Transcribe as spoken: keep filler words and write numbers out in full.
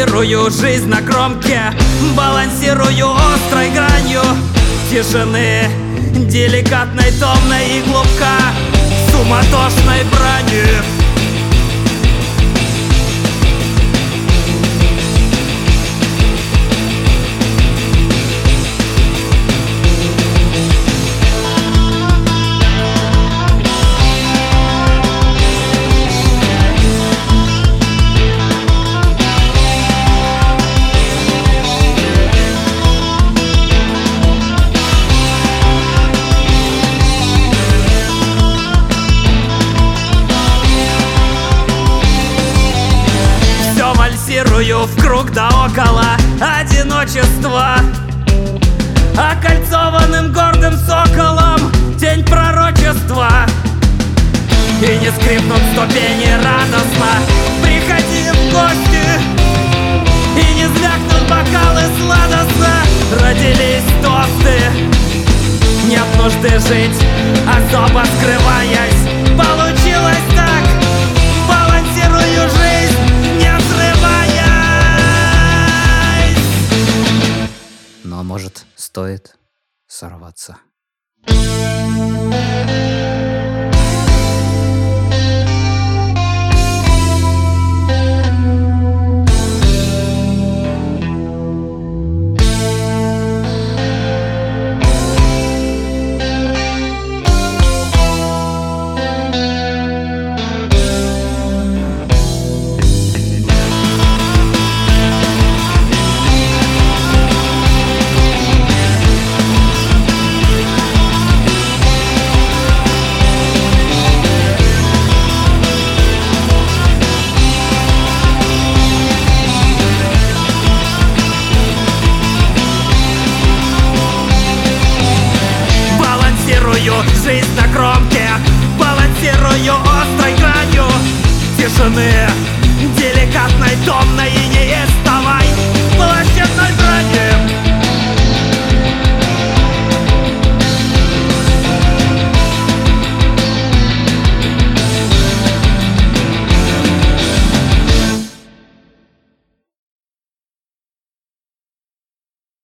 Балансирую жизнь на кромке, балансирую острой гранью тишины, деликатной, томной и глубка, суматошной брани. В круг да около одиночества, окольцованным гордым соколом тень пророчества. И не скрипнут ступени радостно, приходи в гости, и не звякнут бокалы сладостно, родились тосты. Нет нужды жить, особо скрываясь, получилось так, балансирую жизнь, не срываясь. Но может, стоит сорваться. Жизнь на кромке, балансирую острой гранью тишины, деликатной, томной и неистовой.